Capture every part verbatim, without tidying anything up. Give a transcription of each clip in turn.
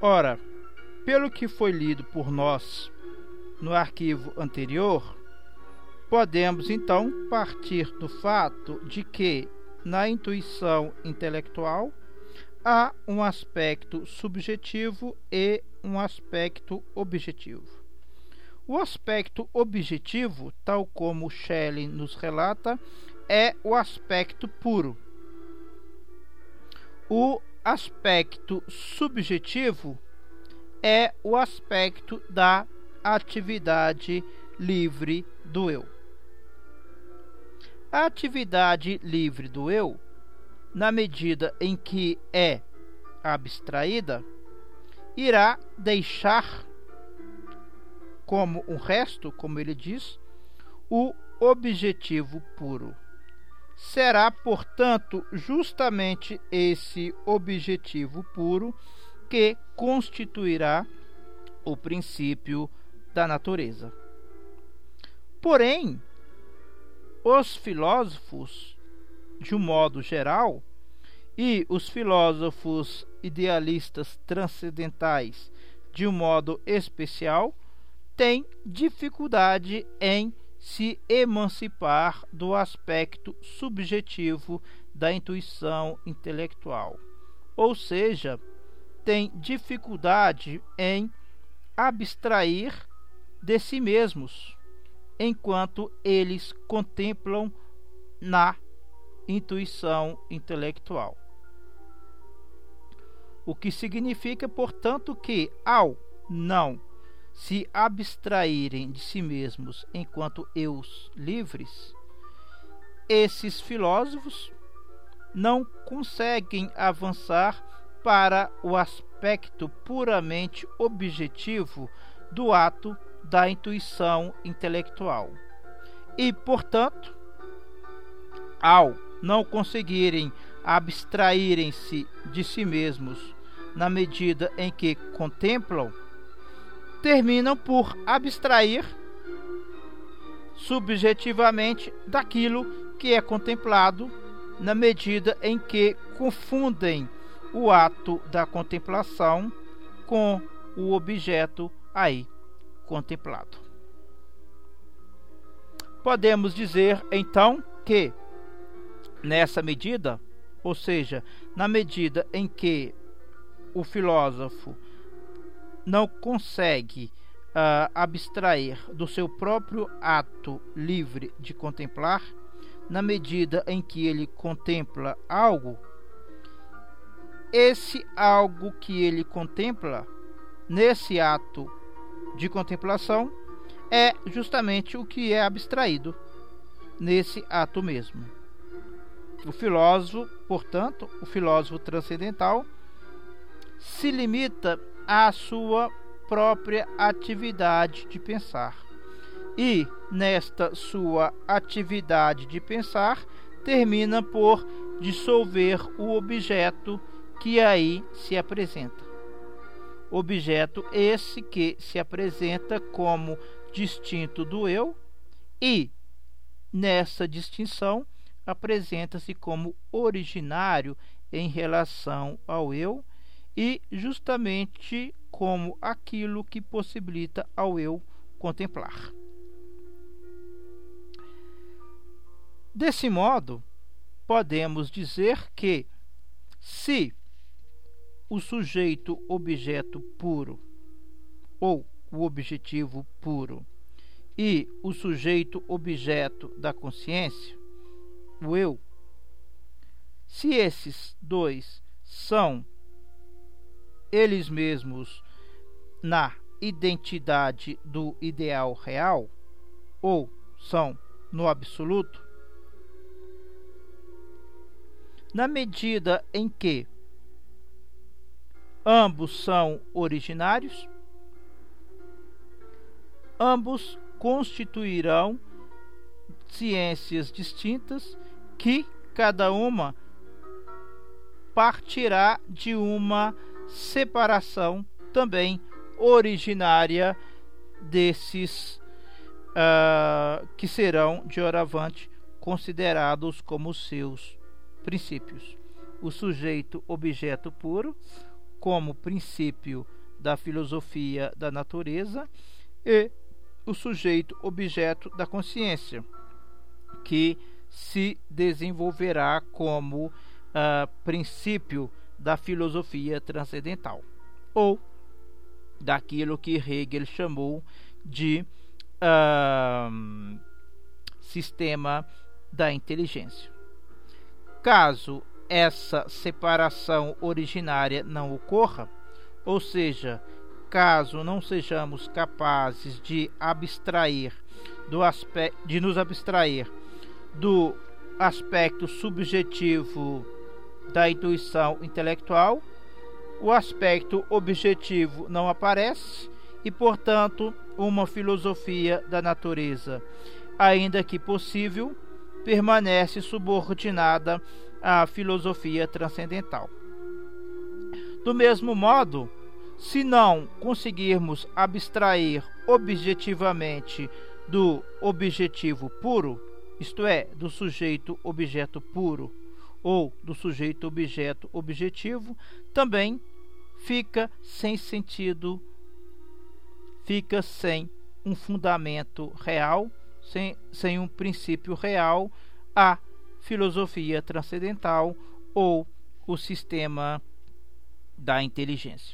Ora, pelo que foi lido por nós no arquivo anterior, podemos então partir do fato de que, na intuição intelectual, há um aspecto subjetivo e um aspecto objetivo. O aspecto objetivo, tal como Schelling nos relata, é o aspecto puro. O aspecto subjetivo é o aspecto da atividade livre do eu. A atividade livre do eu, na medida em que é abstraída, irá deixar como um resto, como ele diz, o objetivo puro. Será, portanto, justamente esse objetivo puro que constituirá o princípio da natureza. Porém, os filósofos, de um modo geral, e os filósofos idealistas transcendentais, de um modo especial, têm dificuldade em se emancipar do aspecto subjetivo da intuição intelectual, ou seja, têm dificuldade em abstrair de si mesmos, enquanto eles contemplam na intuição intelectual. O que significa, portanto, que, ao não se abstraírem de si mesmos enquanto eus livres, esses filósofos não conseguem avançar para o aspecto puramente objetivo do ato da intuição intelectual. E, portanto, ao não conseguirem abstraírem-se de si mesmos na medida em que contemplam, terminam por abstrair subjetivamente daquilo que é contemplado, na medida em que confundem o ato da contemplação com o objeto aí contemplado. Podemos dizer, então, que, nessa medida, ou seja, na medida em que o filósofo não consegue uh, abstrair do seu próprio ato livre de contemplar, na medida em que ele contempla algo, esse algo que ele contempla nesse ato de contemplação é justamente o que é abstraído nesse ato mesmo. O filósofo, portanto, o filósofo transcendental, se limita à sua própria atividade de pensar. E, nesta sua atividade de pensar, termina por dissolver o objeto que aí se apresenta. Objeto esse que se apresenta como distinto do eu e, nessa distinção, apresenta-se como originário em relação ao eu e justamente como aquilo que possibilita ao eu contemplar. Desse modo, podemos dizer que, se o sujeito objeto puro, ou o objetivo puro, e o sujeito objeto da consciência, o eu, se esses dois são eles mesmos na identidade do ideal real, ou são no absoluto, na medida em que ambos são originários, ambos constituirão ciências distintas que cada uma partirá de uma separação também originária desses uh, que serão de oravante considerados como seus princípios: o sujeito objeto puro, como princípio da filosofia da natureza, e o sujeito-objeto da consciência, que se desenvolverá como uh, princípio da filosofia transcendental, ou daquilo que Hegel chamou de uh, sistema da inteligência. Caso essa separação originária não ocorra, ou seja, caso não sejamos capazes de abstrair do aspecto, de nos abstrair do aspecto subjetivo da intuição intelectual, o aspecto objetivo não aparece e, portanto, uma filosofia da natureza, ainda que possível, permanece subordinada à filosofia transcendental. Do mesmo modo, se não conseguirmos abstrair objetivamente do objetivo puro, isto é, do sujeito-objeto puro, ou do sujeito-objeto objetivo, também fica sem sentido, fica sem um fundamento real, sem, sem um princípio real, a filosofia transcendental ou o sistema da inteligência.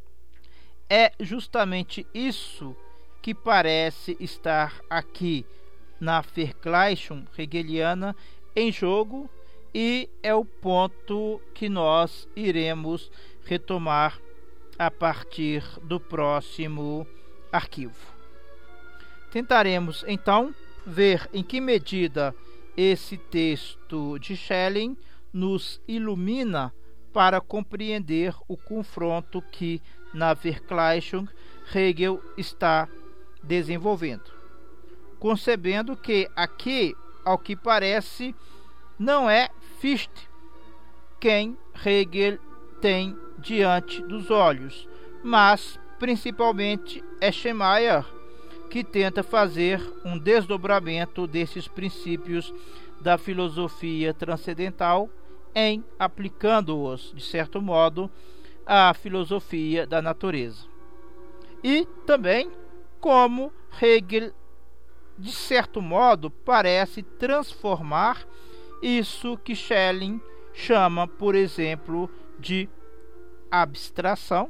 É justamente isso que parece estar aqui na Vergleichung hegeliana em jogo, e é o ponto que nós iremos retomar a partir do próximo arquivo. Tentaremos então ver em que medida esse texto de Schelling nos ilumina para compreender o confronto que na Vergleichung Hegel está desenvolvendo, concebendo que aqui, ao que parece, não é Fichte quem Hegel tem diante dos olhos, mas principalmente é Schemeier, que tenta fazer um desdobramento desses princípios da filosofia transcendental em aplicando-os, de certo modo, à filosofia da natureza. E também como Hegel, de certo modo, parece transformar isso que Schelling chama, por exemplo, de abstração,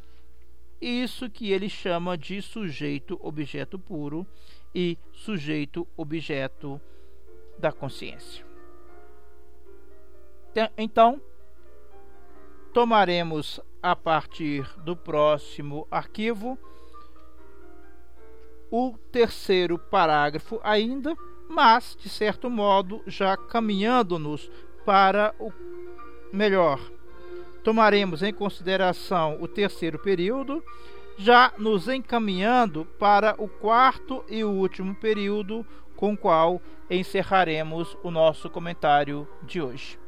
isso que ele chama de sujeito-objeto puro e sujeito-objeto da consciência. Então, tomaremos a partir do próximo arquivo o terceiro parágrafo ainda, mas, de certo modo, já caminhando-nos para o melhor. Tomaremos em consideração o terceiro período, já nos encaminhando para o quarto e o último período, com o qual encerraremos o nosso comentário de hoje.